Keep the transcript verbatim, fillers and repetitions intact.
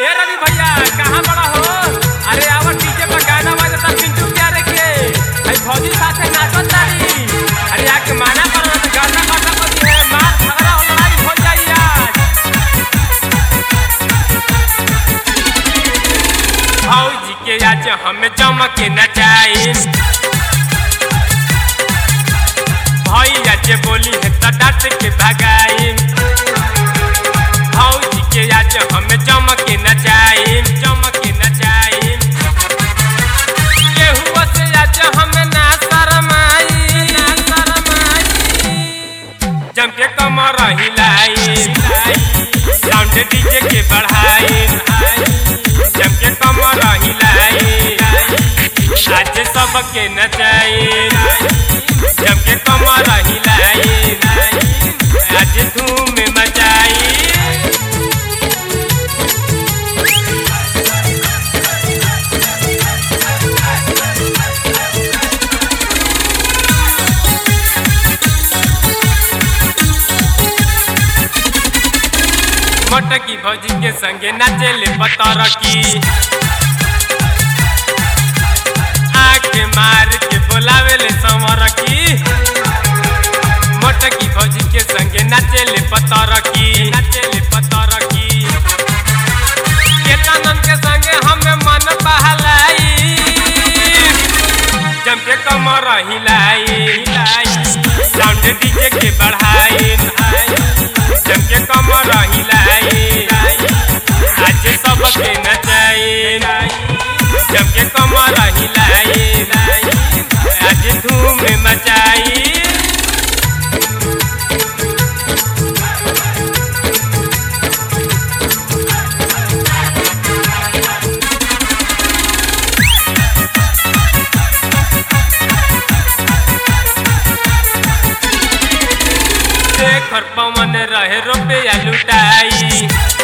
ए रवि भैया कहाँ बड़ा हो? अरे आवर डीजे पर गाना बजता पिंटू प्यारे के भाई भौजी साथे नाचत तारी। अरे आके माना करो तो गाना गाना होती है मार झगड़ा और लड़ाई हो जाई आज। भौजी के आज हमें जमक के नचाई भैया जे बोली है तो डांट के भगाई। भौजी के आज हमें जमक के नचाई जमक के नचाई केहू से आज हमें ना शरमाई ना शरमाई जम के कमर हिलाई साउंड डीजे के बढ़ाई जम के कमर हिलाई आज सबके नचाई जम के कमर हिलाई आज धूम मचाई। मटकी भौजी के संगे नाचेले पतरकी आके मार के बोलावेले समरकी। मटकी भौजी के संगे नाचेले पतरकी नाचेले पतरकी केतनन के संगे हमें मन बहलाई जम के कमर हिलाई हिलाई साउंड डीजे के बढ़ाई जम के कमर हिलाई आज सबके नचाई जम के कमर हिलाई आज धूम मचाई। शेखर पवन रहे रुपया लुटाई